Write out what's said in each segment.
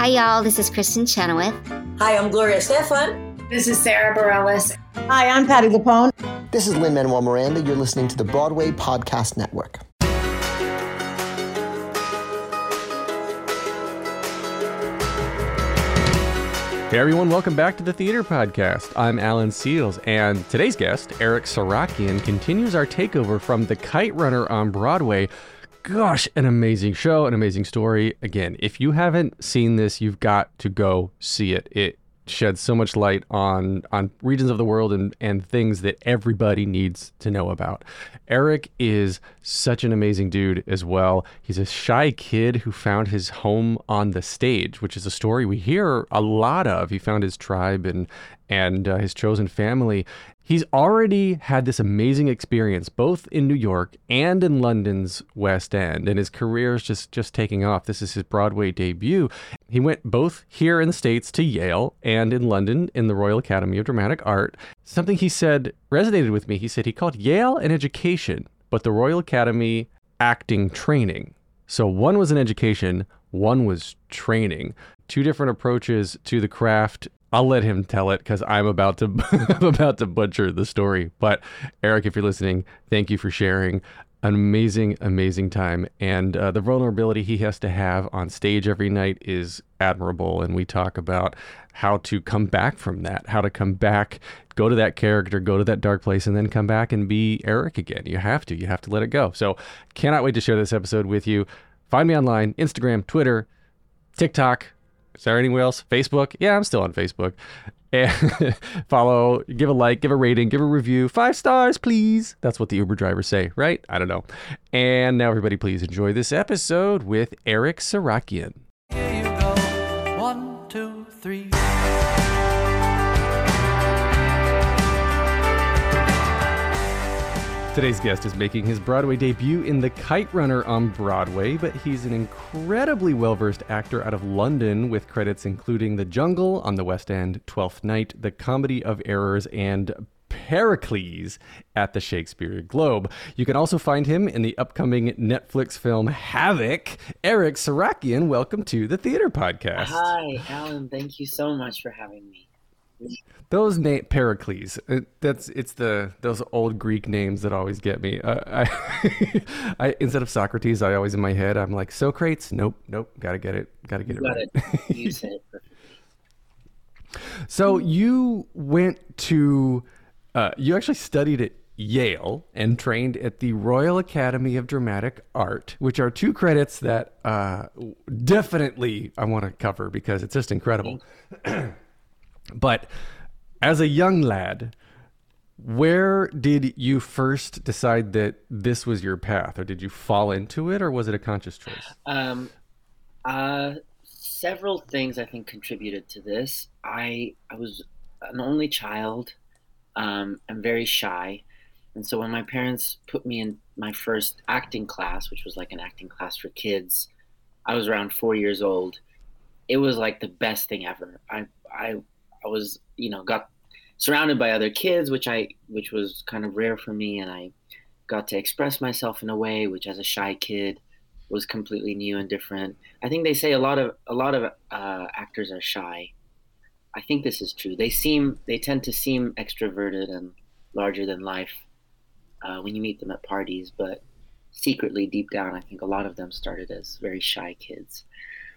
Hi, y'all. This is Kristen Chenoweth. Hi, I'm Gloria Estefan. This is Sarah Bareilles. Hi, I'm Patti LuPone. This is Lin-Manuel Miranda. You're listening to the Broadway Podcast Network. Hey everyone, welcome back to the Theater Podcast. I'm Alan Seals, and today's guest, Eric Sarakian, continues our takeover from The Kite Runner on Broadway. Gosh, an amazing show, an amazing story. Again, if you haven't seen this, you've got to go see it. It sheds so much light on regions of the world and things that everybody needs to know about. Eric is such an amazing dude as well. He's a shy kid who found his home on the stage, which is a story we hear a lot of. He found his tribe and his chosen family. He's already had this amazing experience both in New York and in London's West End, and his career is just taking off. This is his Broadway debut. He went both here in the States to Yale and in London in the Royal Academy of Dramatic Art. Something he said resonated with me. He said he called Yale an education, but the Royal Academy acting training. So one was an education, one was training. Two different approaches to the craft. I'll let him tell it because I'm about to butcher the story. But Eric, if you're listening, thank you for sharing an amazing, amazing time. And the vulnerability he has to have on stage every night is admirable. And we talk about how to come back from that, how to come back, go to that character, go to that dark place, and then come back and be Eric again. You have to let it go. So cannot wait to share this episode with you. Find me online, Instagram, Twitter, TikTok. Is there anywhere else? Facebook? Yeah, I'm still on Facebook. And follow, give a like, give a rating, give a review. 5 stars, please. That's what the Uber drivers say, right? I don't know. And now everybody please enjoy this episode with Eric Sarakian. Here you go. 1, 2, 3. Today's guest is making his Broadway debut in The Kite Runner on Broadway, but he's an incredibly well-versed actor out of London with credits including The Jungle on the West End, Twelfth Night, The Comedy of Errors, and Pericles at the Shakespeare Globe. You can also find him in the upcoming Netflix film Havoc. Eric Sarakian, welcome to the Theater Podcast. Hi, Alan. Thank you so much for having me. Those Pericles, those old Greek names that always get me. I instead of Socrates, I always in my head I'm like Socrates. Nope, gotta get it right. You said it perfectly. So you went to, you actually studied at Yale and trained at the Royal Academy of Dramatic Art, which are 2 credits that definitely I want to cover because it's just incredible. But as a young lad, where did you first decide that this was your path, or did you fall into it, or was it a conscious choice? Several things I think contributed to this. I was an only child. I'm very shy. And so when my parents put me in my first acting class, which was like an acting class for kids, I was around 4 years old. It was like the best thing ever. I was, got surrounded by other kids, which was kind of rare for me, and I got to express myself in a way which, as a shy kid, was completely new and different. I think they say a lot of actors are shy. I think this is true. They tend to seem extroverted and larger than life when you meet them at parties, but secretly, deep down, I think a lot of them started as very shy kids.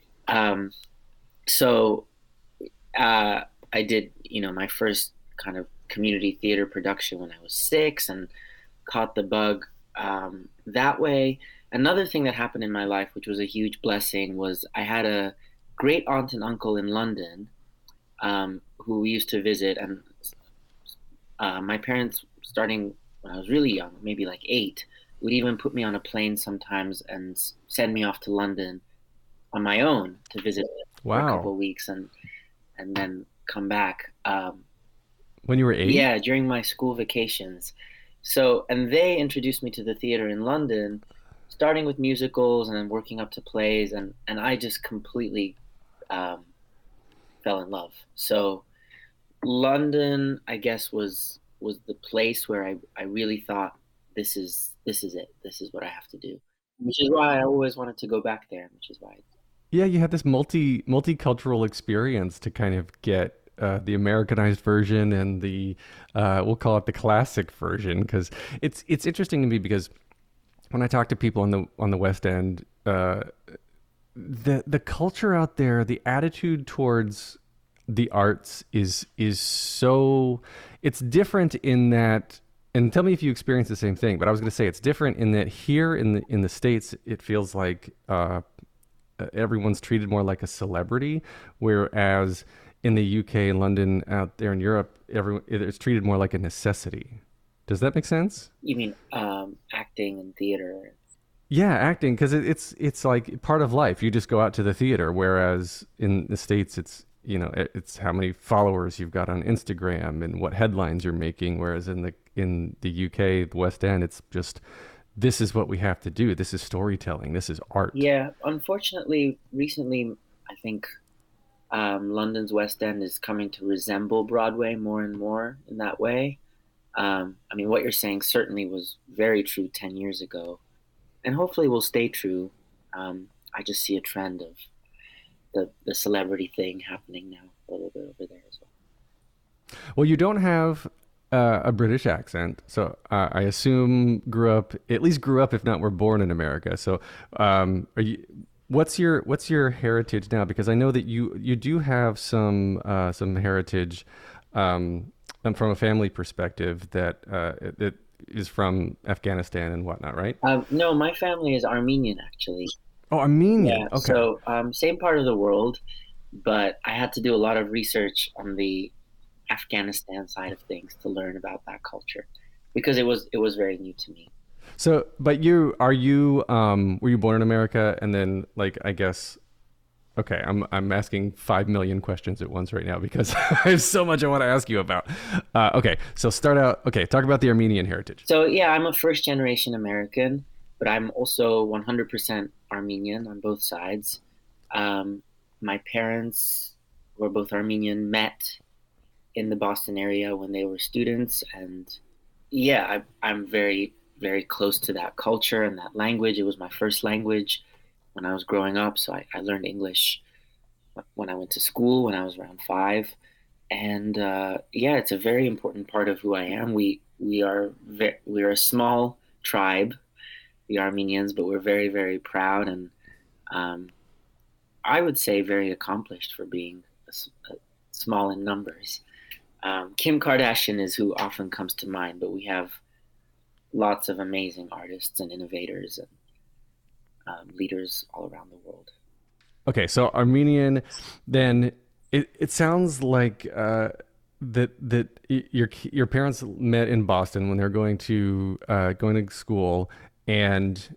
I did, my first kind of community theater production when I was 6 and caught the bug that way. Another thing that happened in my life, which was a huge blessing, was I had a great aunt and uncle in London who we used to visit. And my parents, starting when I was really young, maybe like 8, would even put me on a plane sometimes and send me off to London on my own to visit for a couple of weeks and then come back. When you were 8? Yeah, during my school vacations. So, and they introduced me to the theater in London, starting with musicals and then working up to plays, and I just completely fell in love. So London, I guess, was the place where I really thought, this is it. This is what I have to do. Which is why I always wanted to go back there, which is why Yeah, you had this multicultural experience to kind of get the Americanized version and the we'll call it the classic version, because it's interesting to me because when I talk to people on the West End, the culture out there, the attitude towards the arts is so it's different in that. And tell me if you experience the same thing. But I was going to say it's different in that here in the States, it feels like everyone's treated more like a celebrity, whereas in the UK and London, out there in Europe, everyone it's treated more like a necessity. Does that make sense? You mean acting and theater? Yeah, acting, because it's like part of life. You just go out to the theater, whereas in the States, it's how many followers you've got on Instagram and what headlines you're making. Whereas in the UK, the West End, it's just this is what we have to do. This is storytelling. This is art. Yeah, unfortunately, recently, I think London's West End is coming to resemble Broadway more and more in that way. I mean, what you're saying certainly was very true 10 years ago, and hopefully will stay true. I just see a trend of the celebrity thing happening now a little bit over there as well. Well, you don't have a British accent, so I assume at least grew up, if not were born in America. So, are you? What's your heritage now? Because I know that you do have some heritage from a family perspective that is from Afghanistan and whatnot, right? No, my family is Armenian actually. Oh, Armenian. Yeah, Okay. so same part of the world, but I had to do a lot of research on the Afghanistan side of things to learn about that culture because it was very new to me. So, but were you born in America and then like I guess okay, I'm asking 5 million questions at once right now because I have so much I want to ask you about. Okay, so start out. Okay, talk about the Armenian heritage. So yeah, I'm a first generation American, but I'm also 100% Armenian on both sides. My parents were both Armenian, met in the Boston area when they were students, and yeah, I'm very, very close to that culture and that language. It was my first language when I was growing up, so I learned English when I went to school when I was around 5, and yeah, it's a very important part of who I am. We are a small tribe, the Armenians, but we're very, very proud and I would say very accomplished for being small in numbers. Kim Kardashian is who often comes to mind, but we have lots of amazing artists and innovators and leaders all around the world. Okay, so Armenian, then it sounds like that your parents met in Boston when they're going to school, and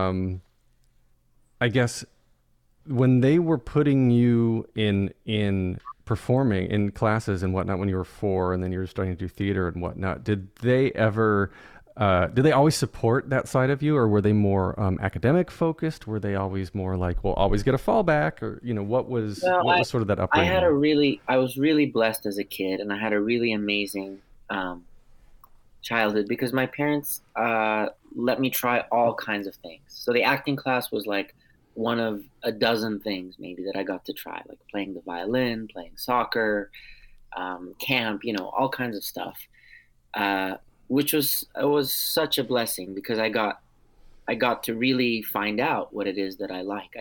I guess when they were putting you in performing in classes and whatnot when you were 4, and then you were starting to do theater and whatnot, did they always support that side of you, or were they more academic focused? Were they always more like, well, always get a fallback, or what was sort of that upbringing? I was really blessed as a kid, and I had a really amazing childhood because my parents let me try all kinds of things. So the acting class was like one of a dozen things maybe that I got to try, like playing the violin, playing soccer, camp, all kinds of stuff. Which was such a blessing because I got to really find out what it is that I like.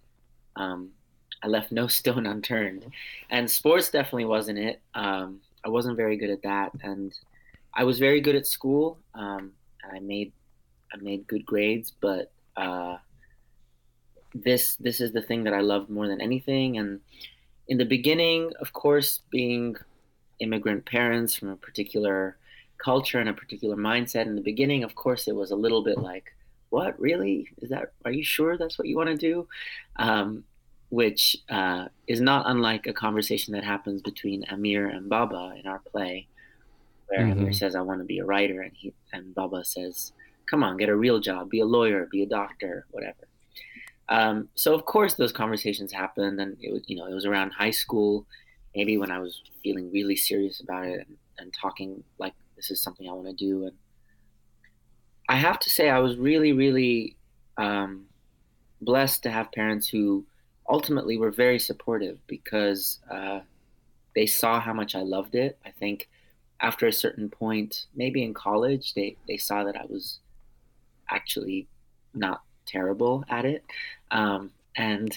I left no stone unturned, and sports definitely wasn't it. I wasn't very good at that, and I was very good at school. And I made good grades, but this is the thing that I loved more than anything. And in the beginning, of course, being immigrant parents from a particular culture and a particular mindset, in the beginning, of course, it was a little bit like, what, really? Are you sure that's what you want to do? Which is not unlike a conversation that happens between Amir and Baba in our play, where Amir says, I want to be a writer, and Baba says, come on, get a real job, be a lawyer, be a doctor, whatever. So of course those conversations happened, and it was around high school, maybe when I was feeling really serious about it and talking like this is something I want to do. And I have to say I was really, really blessed to have parents who ultimately were very supportive because they saw how much I loved it. I think after a certain point, maybe in college, they saw that I was actually not terrible at it. And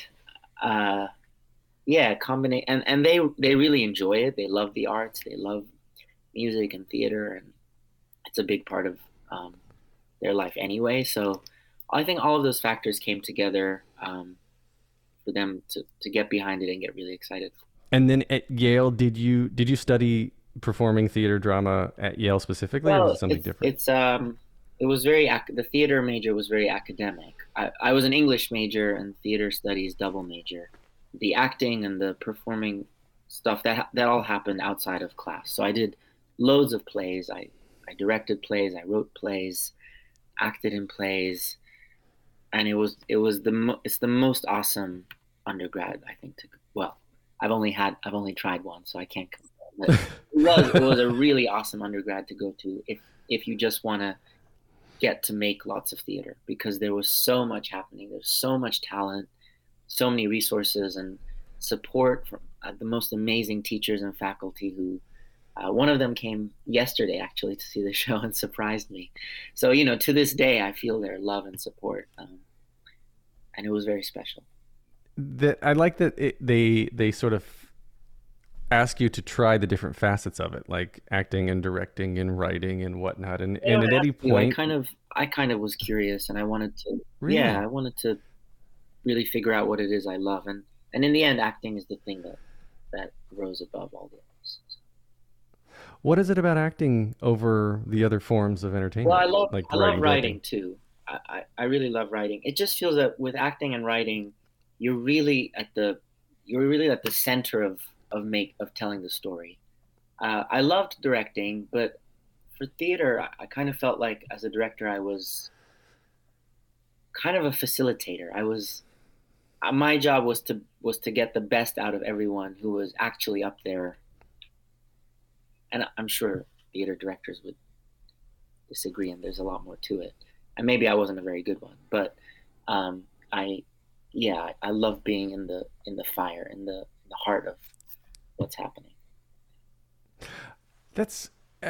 yeah, combinate and they really enjoy it. They love the arts. They love music and theater, and it's a big part of their life anyway. So I think all of those factors came together for them to get behind it and get really excited. And then at Yale, did you study performing theater drama at Yale specifically, or was it something different? It was the theater major was very academic. I was an English major and theater studies double major. The acting and the performing stuff that all happened outside of class. So I did loads of plays. I directed plays. I wrote plays, acted in plays, and it's the most awesome undergrad I think. I've only tried one, so I can't compare. But it was a really awesome undergrad to go to if you just want to get to make lots of theater, because there was so much happening. There's so much talent, so many resources and support from the most amazing teachers and faculty who one of them came yesterday actually to see the show and surprised me. So, to this day, I feel their love and support. And it was very special. I like that they sort of ask you to try the different facets of it, like acting and directing and writing and whatnot. And at any point, I kind of was curious, and I wanted to, really? I wanted to really figure out what it is I love, and in the end, acting is the thing that rose above all the others. What is it about acting over the other forms of entertainment? Well, I love writing writing too. I really love writing. It just feels that with acting and writing, you're really at the center of telling the story. I loved directing, but for theater, I kind of felt like as a director, I was kind of a facilitator. My job was to get the best out of everyone who was actually up there. And I'm sure theater directors would disagree, and there's a lot more to it. And maybe I wasn't a very good one, but I love being in the fire, in the heart of what's happening. That's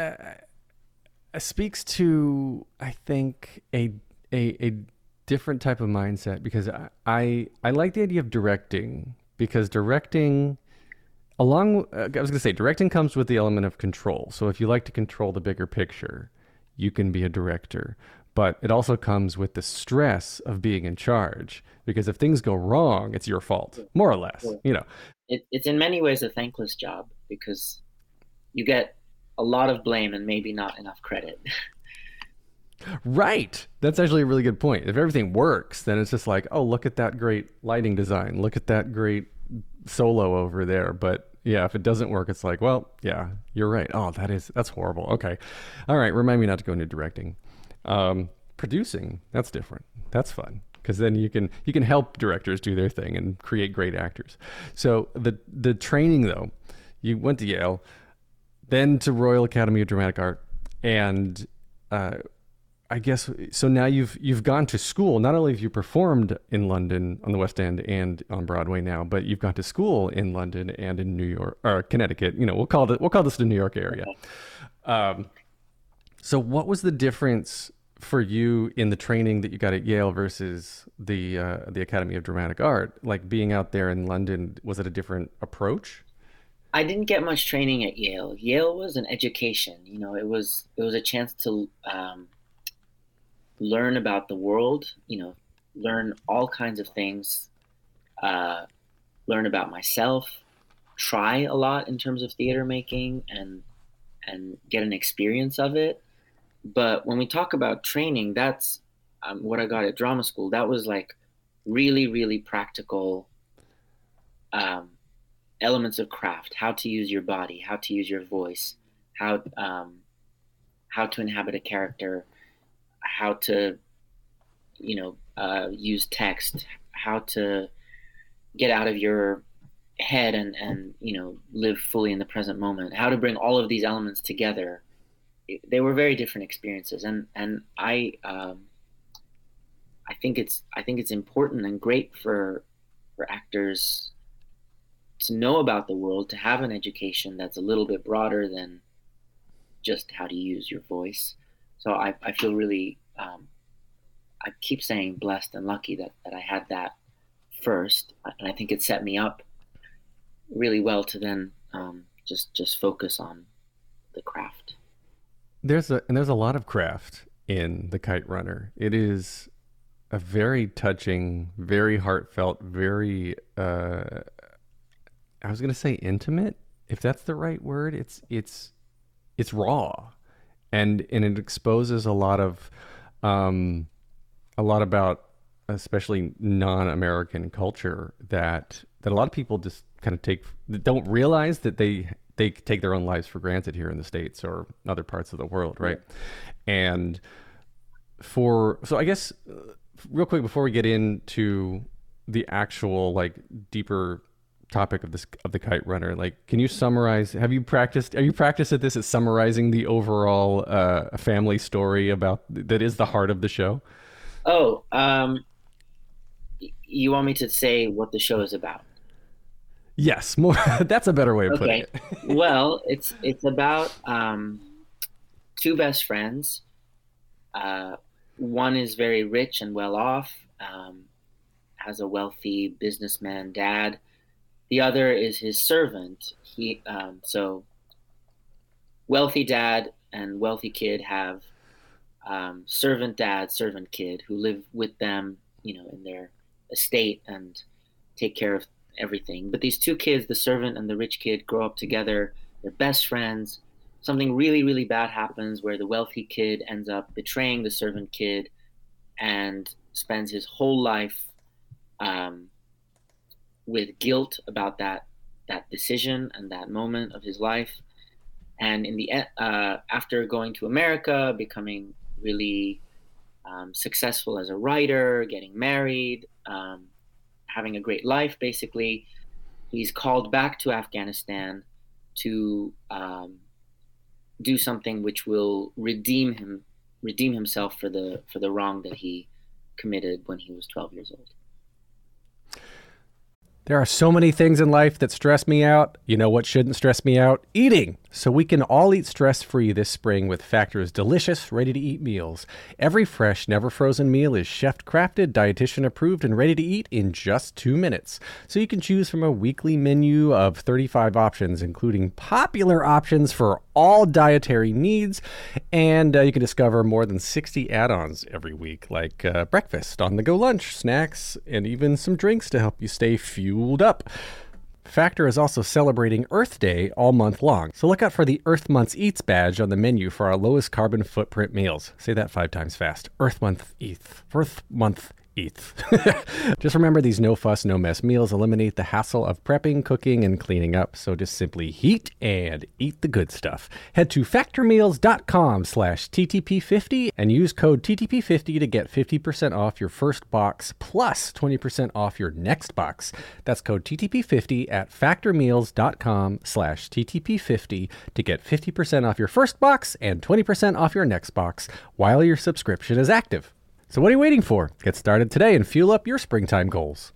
speaks to, I think, a different type of mindset, because I like the idea of directing, because directing directing comes with the element of control. So if you like to control the bigger picture, you can be a director. But it also comes with the stress of being in charge, because if things go wrong, it's your fault, more or less. It's in many ways a thankless job, because you get a lot of blame and maybe not enough credit. Right. That's actually a really good point. If everything works, then it's just like, oh, look at that great lighting design. Look at that great solo over there. But yeah, if it doesn't work, it's like, well, yeah, you're right. Oh, that's horrible. Okay. All right. Remind me not to go into directing. Producing, that's different. That's fun, because then you can help directors do their thing and create great actors. So the training, though, you went to Yale, then to Royal Academy of Dramatic Art, and I guess so. Now you've gone to school. Not only have you performed in London on the West End and on Broadway now, but you've gone to school in London and in New York or Connecticut. We'll call this the New York area. So what was the difference for you in the training that you got at Yale versus the Academy of Dramatic Art? Like, being out there in London, was it a different approach? I didn't get much training at Yale. Yale was an education. It was a chance to learn about the world. Learn all kinds of things. Learn about myself. Try a lot in terms of theater making and get an experience of it. But when we talk about training, that's what I got at drama school. That was like really, really practical elements of craft: how to use your body, how to use your voice, how to inhabit a character, how to use text, how to get out of your head and live fully in the present moment, how to bring all of these elements together. They were very different experiences, and I think it's important and great for for actors to know about the world, to have an education that's a little bit broader than just how to use your voice. So I feel really, I keep saying blessed and lucky that I had that first. And I think it set me up really well to then just focus on the craft. There's a lot of craft in The Kite Runner. It is a very touching, very heartfelt, very I was going to say intimate, if that's the right word. It's raw, and it exposes a lot about especially non-American culture that a lot of people just kind of don't realize that they take their own lives for granted here in the States or other parts of the world, right? And so I guess real quick before we get into the actual like deeper topic of the Kite Runner, like, can you summarize? Are you practiced at this at summarizing the overall family story that is the heart of the show? Oh, you want me to say what the show is about? Yes, more. That's a better way of putting it. Well, it's about two best friends. One is very rich and well off, has a wealthy businessman dad. The other is his servant. So wealthy dad and wealthy kid have servant dad, servant kid who live with them, in their estate and take care of everything. But these two kids, the servant and the rich kid, grow up together. They're best friends. Something really, really bad happens where the wealthy kid ends up betraying the servant kid and spends his whole life with guilt about that decision and that moment of his life. And in the after going to America, becoming really successful as a writer, getting married, having a great life, basically, he's called back to Afghanistan to do something which will redeem himself for the wrong that he committed when he was 12 years old. There are so many things in life that stress me out. You know what shouldn't stress me out? Eating. So we can all eat stress-free this spring with Factor's delicious, ready-to-eat meals. Every fresh, never-frozen meal is chef-crafted, dietitian-approved, and ready to eat in just 2 minutes. So you can choose from a weekly menu of 35 options, including popular options for all dietary needs. And you can discover more than 60 add-ons every week, like breakfast, on-the-go lunch, snacks, and even some drinks to help you stay fueled up. Factor is also celebrating Earth Day all month long, so look out for the Earth Month's Eats badge on the menu for our lowest carbon footprint meals. Say that 5 times fast. Earth Month Eats. Earth Month Eats. Just remember, these no-fuss, no-mess meals eliminate the hassle of prepping, cooking, and cleaning up, so just simply heat and eat the good stuff. Head to factormeals.com/TTP50 and use code TTP50 to get 50% off your first box plus 20% off your next box. That's code TTP50 at factormeals.com/TTP50 to get 50% off your first box and 20% off your next box while your subscription is active. So what are you waiting for? Get started today and fuel up your springtime goals.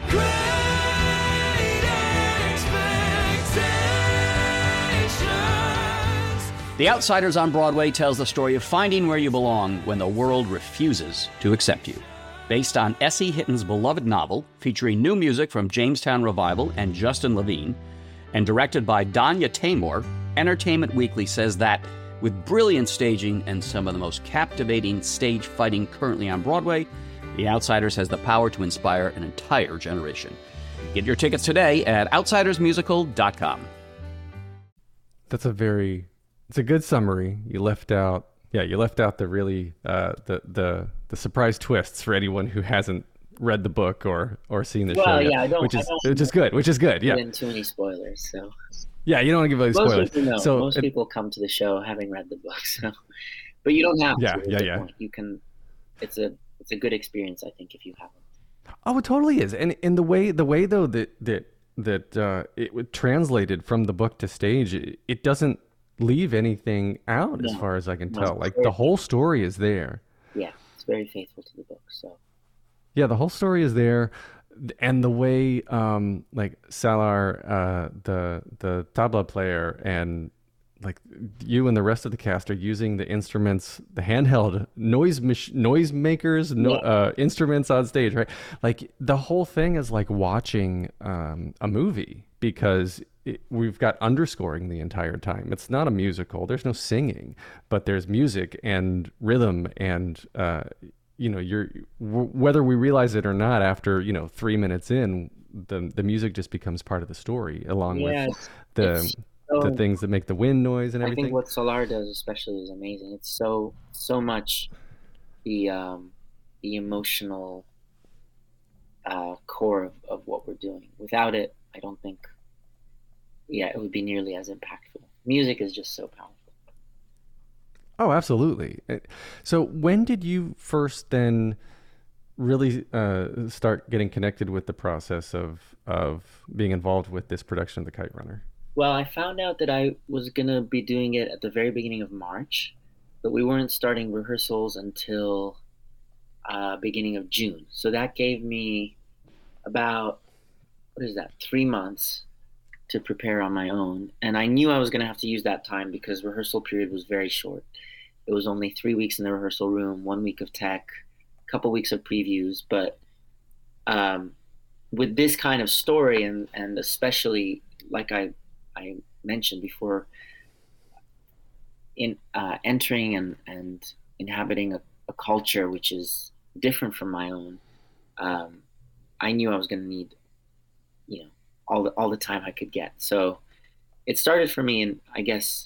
The Outsiders on Broadway tells the story of finding where you belong when the world refuses to accept you. Based on S.E. Hitton's beloved novel, featuring new music from Jamestown Revival and Justin Levine, and directed by Danya Taymor, Entertainment Weekly says that with brilliant staging and some of the most captivating stage fighting currently on Broadway, The Outsiders has the power to inspire an entire generation. Get your tickets today at outsidersmusical.com. It's a good summary. You left out the really the surprise twists for anyone who hasn't read the book or seen the show yet, which is good. Yeah. Been too many spoilers, so. Yeah, you don't want to give away spoilers. Most people come to the show having read the book, so. But you don't have to. Yeah. You can. It's a good experience, I think, if you haven't. Oh, it totally is, and the way though that it translated from the book to stage, it doesn't leave anything out as far as I can tell. Like the whole story is there. Yeah, it's very faithful to the book. So. Yeah, the whole story is there. And the way like Salar, the tabla player, and like you and the rest of the cast are using the instruments, the handheld noise makers, instruments on stage, right? Like the whole thing is like watching a movie, because we've got underscoring the entire time. It's not a musical. There's no singing, but there's music and rhythm, and whether we realize it or not, after 3 minutes in, the music just becomes part of the story, along with the things that make the wind noise and everything. I think what Solar does especially is amazing. It's so much the emotional core of what we're doing. Without it, I don't think it would be nearly as impactful. Music is just so powerful. Oh, absolutely. So when did you first then really start getting connected with the process of being involved with this production of The Kite Runner? Well, I found out that I was going to be doing it at the very beginning of March, but we weren't starting rehearsals until beginning of June. So that gave me about, 3 months to prepare on my own. And I knew I was going to have to use that time because rehearsal period was very short. It was only 3 weeks in the rehearsal room, 1 week of tech, a couple weeks of previews. But with this kind of story, and especially like I mentioned before, in entering and inhabiting a culture which is different from my own, I knew I was going to need, all the time I could get. So it started for me, in I guess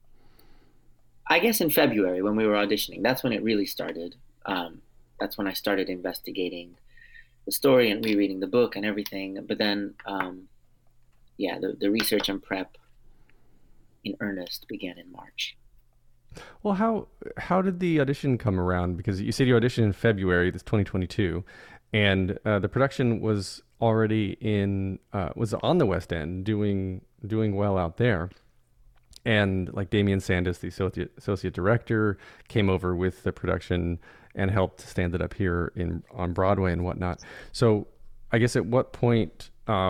in February when we were auditioning. That's when it really started. That's when I started investigating the story and rereading the book and everything. But then, the research and prep in earnest began in March. Well, how did the audition come around? Because you said you auditioned in February, this 2022, and the production was already was on the West End, doing well out there. And like Damian Sandus, the associate director, came over with the production and helped stand it up here on Broadway and whatnot. So I guess at what point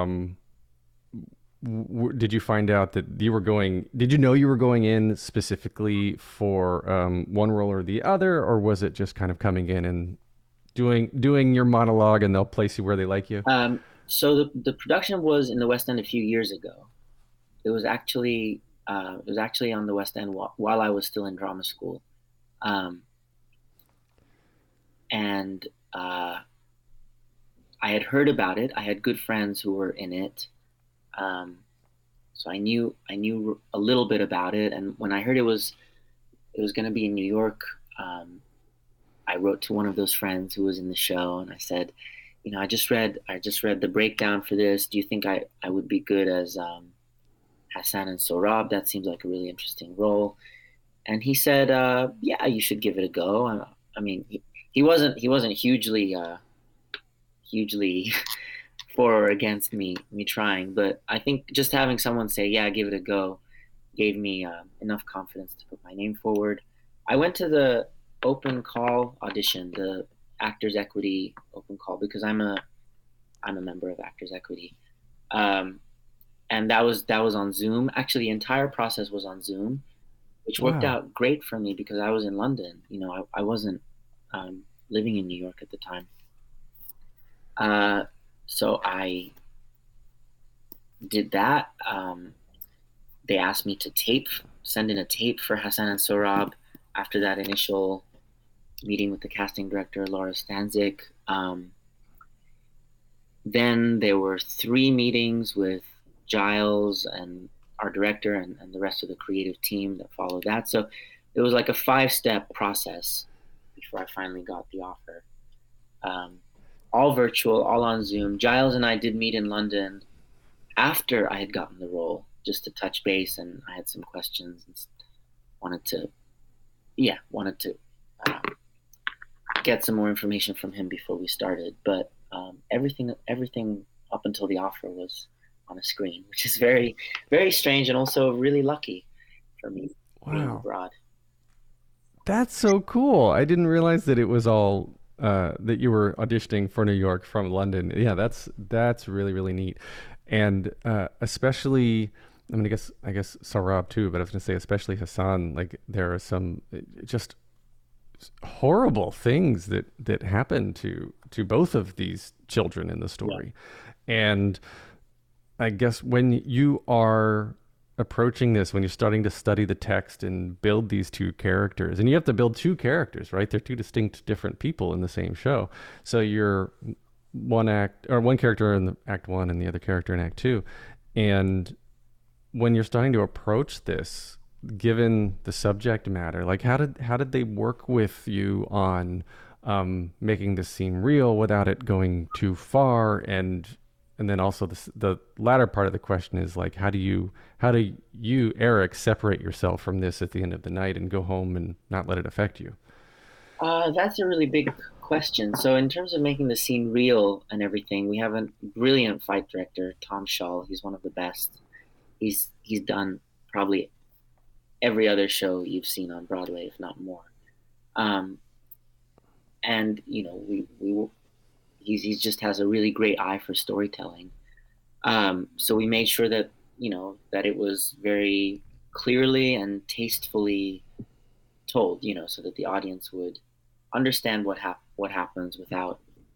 did you find out that you were going? Did you know you were going in specifically for one role or the other, or was it just kind of coming in and doing your monologue and they'll place you where they like you? So the production was in the West End a few years ago. It was actually on the West End while I was still in drama school, and I had heard about it. I had good friends who were in it. So I knew a little bit about it, and when I heard it was going to be in New York, I wrote to one of those friends who was in the show, and I said, I just read the breakdown for this. Do you think I would be good as Hassan and Sohrab? That seems like a really interesting role. And he said, yeah, you should give it a go. I mean, he wasn't hugely for or against me trying, but I think just having someone say, yeah, give it a go, gave me enough confidence to put my name forward. I went to the open call audition, the Actors Equity open call, because I'm a member of Actors Equity, and that was on Zoom. Actually, the entire process was on Zoom, which worked out great for me because I was in London. I wasn't living in New York at the time. So I did that. They asked me to send in a tape for Hassan and Sohrab after that initial meeting with the casting director, Laura Stanzik. Then there were 3 meetings with Giles and our director and the rest of the creative team that followed that. So it was like a 5-step process before I finally got the offer. All virtual, all on Zoom. Giles and I did meet in London after I had gotten the role, just to touch base, and I had some questions and wanted to get some more information from him before we started. But everything up until the offer was on a screen, which is very, very strange and also really lucky for me being abroad. That's so cool. I didn't realize that it was all that you were auditioning for New York from London. Yeah, that's really really neat, and especially. I mean, I guess Sarab too, but I was going to say especially Hassan. Like there are some just horrible things that happen to both of these children in the story, and I guess when you are approaching this, when you're starting to study the text and build these two characters, and you have to build two characters, right? They're two distinct different people in the same show. So you're one character in the act one and the other character in act two. And when you're starting to approach this, given the subject matter, like how did they work with you on making this seem real without it going too far? And then also the latter part of the question is like, how do you, Eric, separate yourself from this at the end of the night and go home and not let it affect you? That's a really big question. So in terms of making the scene real and everything, we have a brilliant fight director, Tom Shull. He's one of the best. He's done probably every other show you've seen on Broadway, if not more. And you know, he just has a really great eye for storytelling. So we made sure that, you know, that it was very clearly and tastefully told, you know, so that the audience would understand what happens without,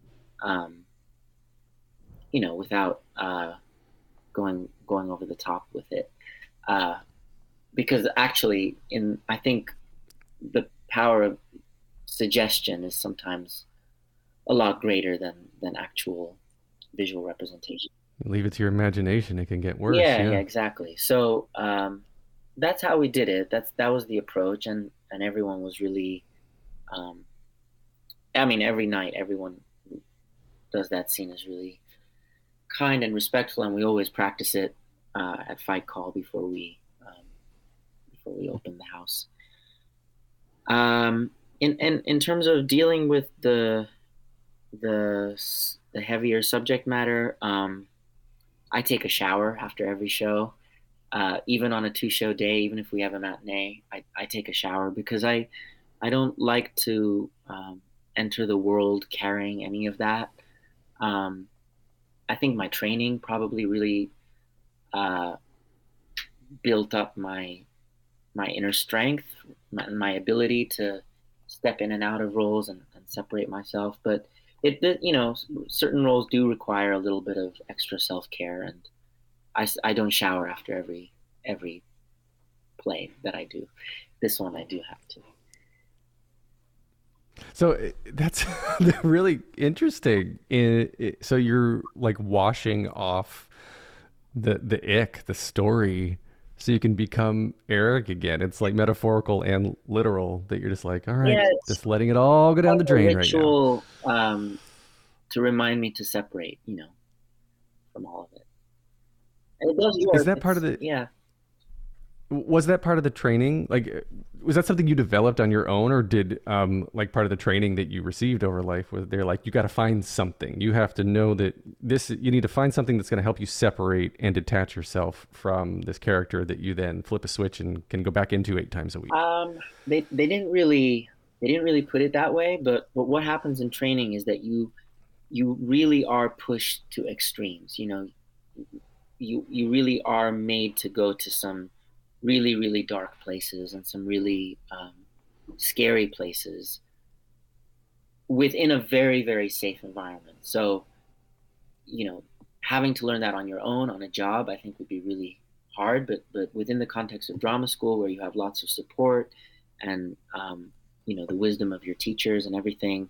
you know, without going over the top with it. Because actually, I think the power of suggestion is sometimes a lot greater than actual visual representation. Leave it to your imagination; it can get worse. Yeah, exactly. So that's how we did it. That was the approach, and everyone was really. I mean, every night, everyone who does that scene is really kind and respectful, and we always practice it at Fight Call before we open the house. In terms of dealing with the heavier subject matter, I take a shower after every show. Even on a 2-show day, even if we have a matinee, I take a shower because I don't like to enter the world carrying any of that. I think my training probably really built up my inner strength, my ability to step in and out of roles and separate myself. But it, you know, certain roles do require a little bit of extra self-care, and I don't shower after every play that I do. This one I do have to. So that's really interesting. So you're like washing off the ick, the story, so you can become Eric again. It's like metaphorical and literal that you're just like, all right, just letting it all go down the drain ritual, right now. To remind me to separate, you know, from all of it. And it does work. Is that part of the? Yeah. Was that part of the training? Like, was that something you developed on your own, or did like part of the training that you received over life was they're like, you got to find something. You have to know that you need to find something that's going to help you separate and detach yourself from this character that you then flip a switch and can go back into 8 times a week. They didn't really put it that way, but what happens in training is that you really are pushed to extremes. You know, you really are made to go to some really, really dark places and some really scary places within a very, very safe environment. So, you know, having to learn that on your own, on a job, I think would be really hard, but within the context of drama school where you have lots of support and, you know, the wisdom of your teachers and everything,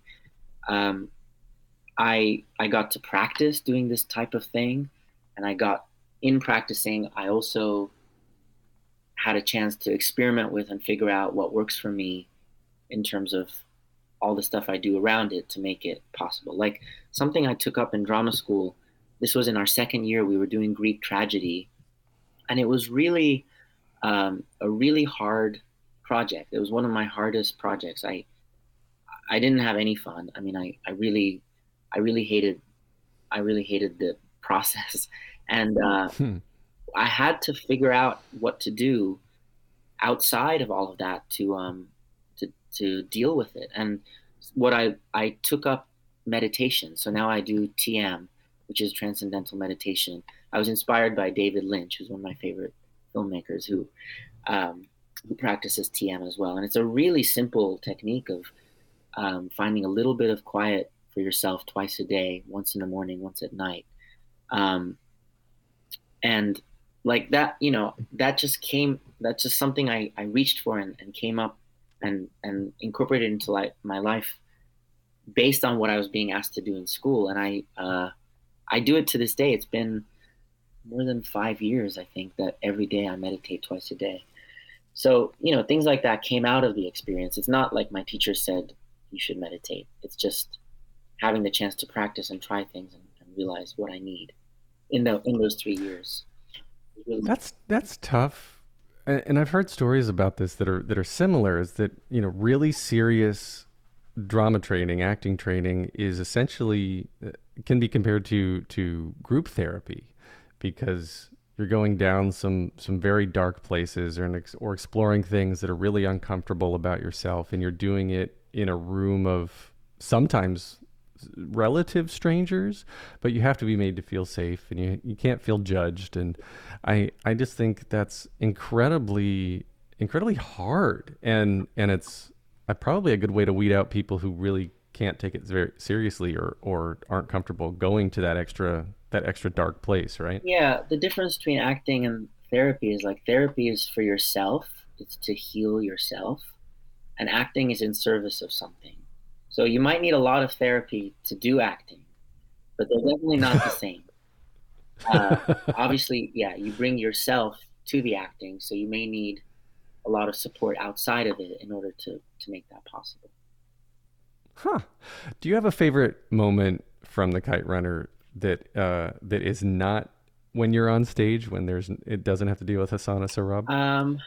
I got to practice doing this type of thing. And in practicing, I also had a chance to experiment with and figure out what works for me in terms of all the stuff I do around it to make it possible. Like something I took up in drama school, this was in our 2nd year, we were doing Greek tragedy, and it was really a really hard project. It was one of my hardest projects. I didn't have any fun. I mean, I really hated the process, and I had to figure out what to do outside of all of that to deal with it. And I took up meditation. So now I do TM, which is transcendental meditation. I was inspired by David Lynch, who's one of my favorite filmmakers, who practices TM as well. And it's a really simple technique of finding a little bit of quiet for yourself twice a day, once in the morning, once at night. And like that, that's just something I reached for and came up and incorporated into my life based on what I was being asked to do in school. And I do it to this day. It's been more than 5 years, I think, that every day I meditate twice a day. So, things like that came out of the experience. It's not like my teacher said you should meditate. It's just having the chance to practice and try things and realize what I need in those 3 years. Really that's tough. And I've heard stories about this that are similar, is that, really serious drama training, acting training is essentially can be compared to group therapy, because you're going down some very dark places or exploring things that are really uncomfortable about yourself, and you're doing it in a room of sometimes relative strangers, but you have to be made to feel safe, and you can't feel judged. And I just think that's incredibly hard, and it's probably a good way to weed out people who really can't take it very seriously or aren't comfortable going to that extra dark place, right? Yeah, the difference between acting and therapy is therapy is for yourself. It's to heal yourself, and acting is in service of something. So you might need a lot of therapy to do acting, but they're definitely not the same. Obviously, yeah, you bring yourself to the acting, so you may need a lot of support outside of it in order to make that possible. Huh. Do you have a favorite moment from The Kite Runner that is not when you're on stage, when it doesn't have to deal with Hasana Sarab?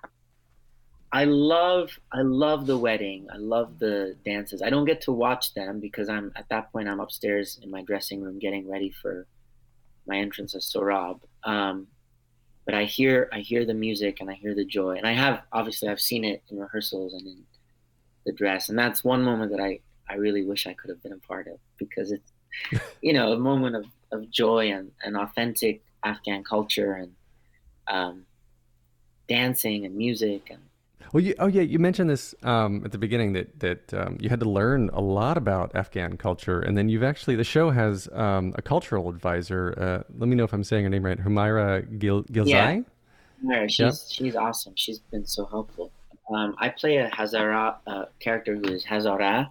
I love the wedding. I love the dances. I don't get to watch them because at that point I'm upstairs in my dressing room getting ready for my entrance as Sorab. But I hear the music and I hear the joy. And I've seen it in rehearsals and in the dress. And that's one moment that I really wish I could have been a part of, because it's, a moment of joy and authentic Afghan culture and dancing and music. And well, you mentioned this at the beginning that you had to learn a lot about Afghan culture, and then the show has a cultural advisor. Let me know if I'm saying her name right. Humaira Gilzai. Yeah, she's awesome. She's been so helpful. I play a Hazara character who is Hazara,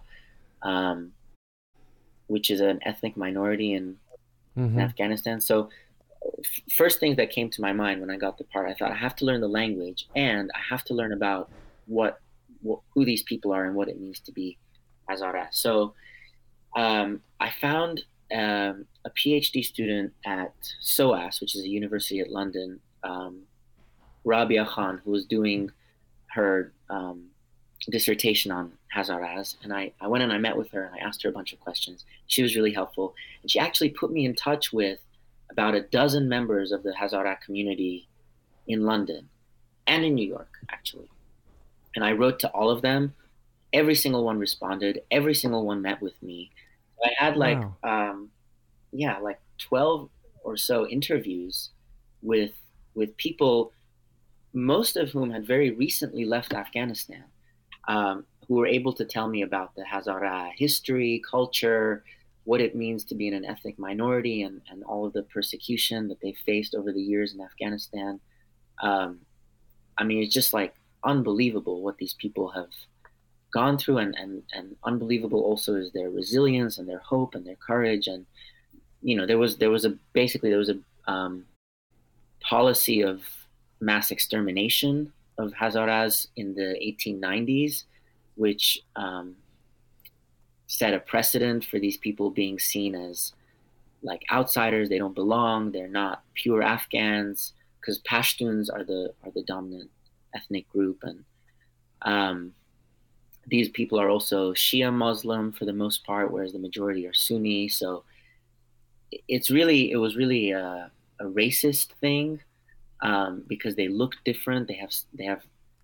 which is an ethnic minority in Afghanistan. So first things that came to my mind when I got the part, I thought I have to learn the language and I have to learn about who these people are and what it means to be Hazara. So I found a PhD student at SOAS, which is a university at London, Rabia Khan, who was doing her dissertation on Hazaras. And I went and I met with her and I asked her a bunch of questions. She was really helpful. And she actually put me in touch with about a dozen members of the Hazara community in London and in New York, actually. And I wrote to all of them. Every single one responded. Every single one met with me. I had like 12 or so interviews with people, most of whom had very recently left Afghanistan, who were able to tell me about the Hazara history, culture, what it means to be in an ethnic minority, and all of the persecution that they faced over the years in Afghanistan. I mean, it's just like unbelievable what these people have gone through, and unbelievable also is their resilience and their hope and their courage. And there was a policy of mass extermination of Hazaras in the 1890s, which set a precedent for these people being seen as like outsiders. They don't belong. They're not pure Afghans, because Pashtuns are the dominant ethnic group, and these people are also Shia Muslim for the most part, whereas the majority are Sunni. So it was really a racist thing, because they look different. They have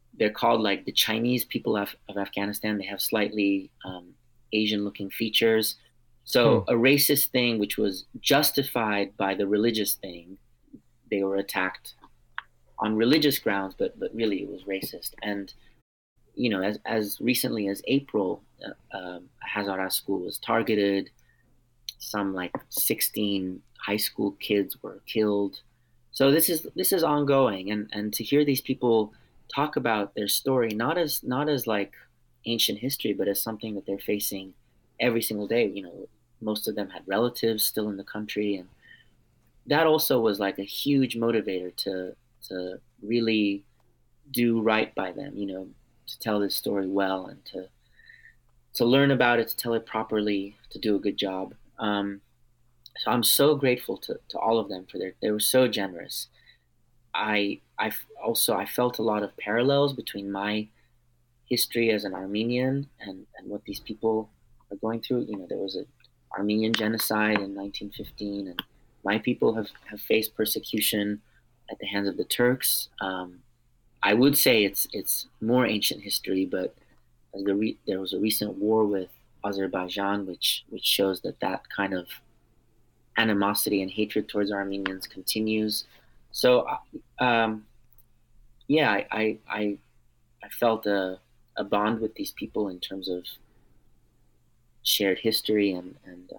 they're called like the Chinese people of Afghanistan. They have slightly Asian looking features. So a racist thing, which was justified by the religious thing, they were attacked on religious grounds, but really it was racist. And, you know, as recently as April, Hazara School was targeted. Some like 16 high school kids were killed. So this is ongoing, and to hear these people talk about their story, not as like ancient history, but as something that they're facing every single day. You know, most of them had relatives still in the country, and that also was like a huge motivator to really do right by them. You know, to tell this story well and to learn about it, to tell it properly, to do a good job. So I'm so grateful to all of them for they were so generous. I felt a lot of parallels between my history as an Armenian and what these people are going through. You know, there was an Armenian genocide in 1915, and my people have faced persecution at the hands of the Turks. I would say it's more ancient history, but there was a recent war with Azerbaijan, which shows that kind of animosity and hatred towards Armenians continues. So, I felt a bond with these people in terms of shared history, and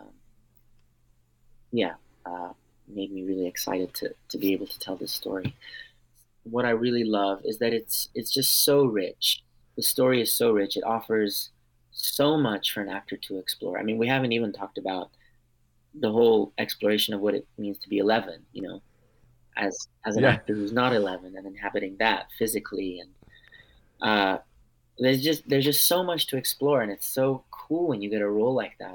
made me really excited to be able to tell this story. What I really love is that it's just so rich. The story is so rich. It offers so much for an actor to explore. I mean, we haven't even talked about the whole exploration of what it means to be 11, you know, as an actor who's not 11 and inhabiting that physically. And there's just so much to explore, and it's so cool when you get a role like that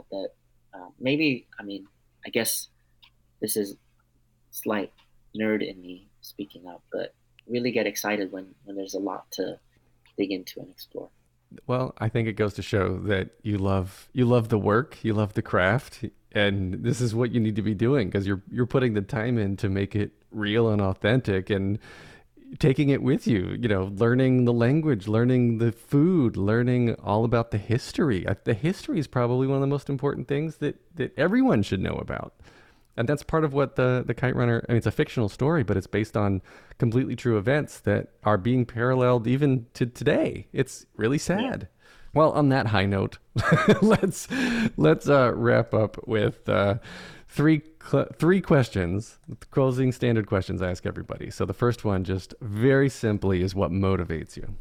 I guess this is slight nerd in me speaking up, but really get excited when there's a lot to dig into and explore. Well, I think it goes to show that you love the work, you love the craft, and this is what you need to be doing, because you're putting the time in to make it real and authentic, and taking it with you, you know, learning the language, learning the food, learning all about the history. The history is probably one of the most important things that everyone should know about. And that's part of what the Kite Runner, I mean, it's a fictional story, but it's based on completely true events that are being paralleled even to today. It's really sad. Yeah. Well, on that high note, let's wrap up with three questions, closing standard questions I ask everybody. So the first one, just very simply, is what motivates you?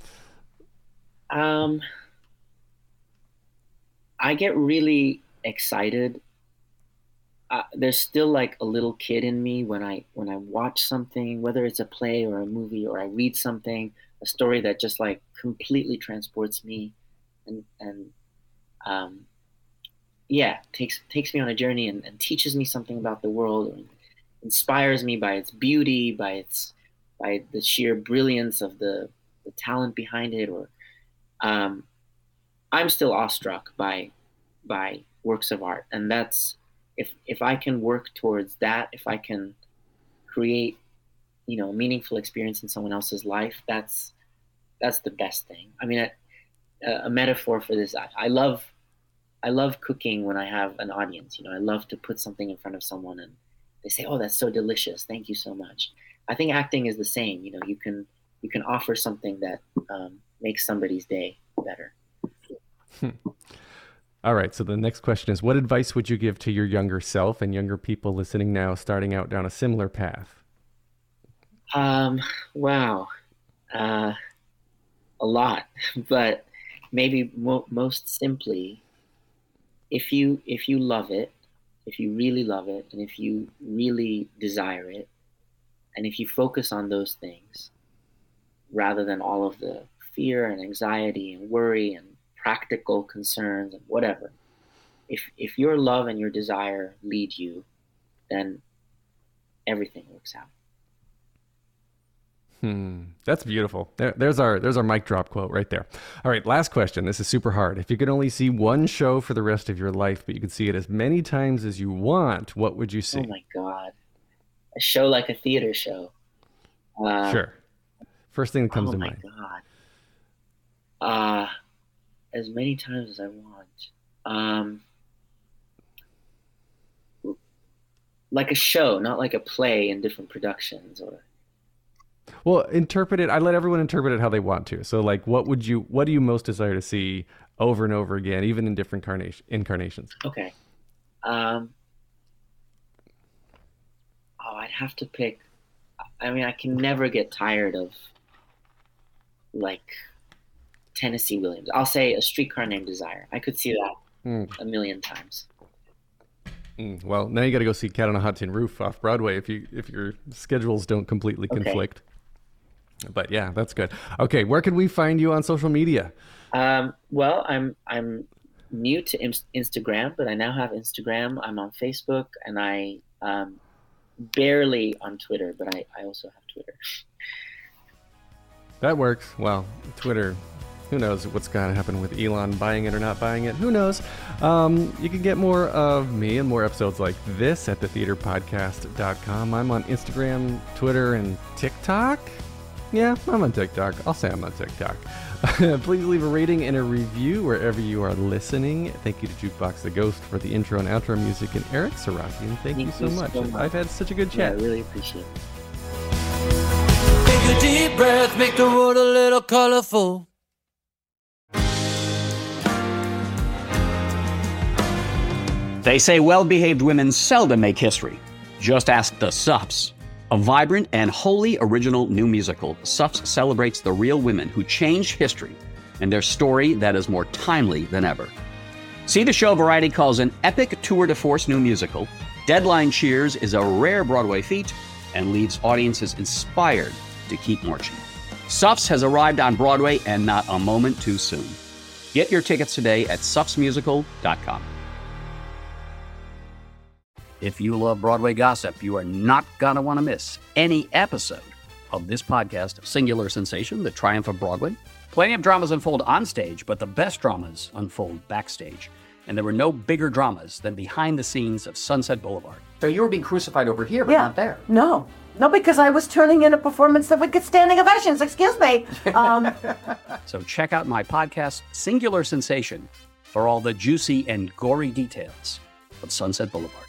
I get really excited. There's still like a little kid in me when I watch something, whether it's a play or a movie, or I read something, a story that just like completely transports me and takes me on a journey and teaches me something about the world, or inspires me by its beauty, by the sheer brilliance of the talent behind it, or I'm still awestruck by works of art. And that's, if I can work towards that, if I can create, you know, a meaningful experience in someone else's life, that's the best thing. I mean, a metaphor for this, I love cooking when I have an audience. You know, I love to put something in front of someone and they say, "Oh, that's so delicious. Thank you so much." I think acting is the same. You know, you can offer something that makes somebody's day better. All right. So the next question is, what advice would you give to your younger self and younger people listening now, starting out down a similar path? Wow. A lot, but maybe most simply, if you love it, if you really love it, and if you really desire it, and if you focus on those things rather than all of the fear and anxiety and worry and practical concerns and whatever, if your love and your desire lead you, then everything works out. That's beautiful. There's our mic drop quote right there. All right, last question. This is super hard. If you could only see one show for the rest of your life, but you could see it as many times as you want, what would you see? Oh my God. A show like a theater show. Sure. First thing that comes to my mind. God. As many times as I want. Like a show, not like a play in different productions or. Well, interpret it. I let everyone interpret it how they want to. So, like, what do you most desire to see over and over again, even in different incarnations? Okay. I'd have to pick. I mean, I can never get tired of, like, Tennessee Williams. I'll say A Streetcar Named Desire. I could see that a million times. Well, now you got to go see Cat on a Hot Tin Roof off Broadway if your schedules don't completely conflict. But yeah, that's good. Okay, where can we find you on social media? Well, I'm new to Instagram, but I now have Instagram. I'm on Facebook, and I barely on Twitter, but I also have Twitter. That works. Well, Twitter, who knows what's going to happen with Elon buying it or not buying it? Who knows? You can get more of me and more episodes like this at thetheaterpodcast.com. I'm on Instagram, Twitter, and TikTok. Yeah, I'm on TikTok. I'll say I'm on TikTok. Please leave a rating and a review wherever you are listening. Thank you to Jukebox the Ghost for the intro and outro music, and Eric Sarakian. Thank you so much. I've had such a good chat. Yeah, I really appreciate it. Take a deep breath, make the world a little colorful. They say well-behaved women seldom make history. Just ask the Suffs. A vibrant and wholly original new musical, Suffs celebrates the real women who changed history and their story that is more timely than ever. See the show Variety calls an epic tour de force new musical. Deadline cheers is a rare Broadway feat and leaves audiences inspired to keep marching. Suffs has arrived on Broadway and not a moment too soon. Get your tickets today at suffsmusical.com. If you love Broadway gossip, you are not going to want to miss any episode of this podcast, Singular Sensation, The Triumph of Broadway. Plenty of dramas unfold on stage, but the best dramas unfold backstage. And there were no bigger dramas than behind the scenes of Sunset Boulevard. So you were being crucified over here, but not there. No, because I was turning in a performance that would get standing ovations. Excuse me. So check out my podcast, Singular Sensation, for all the juicy and gory details of Sunset Boulevard.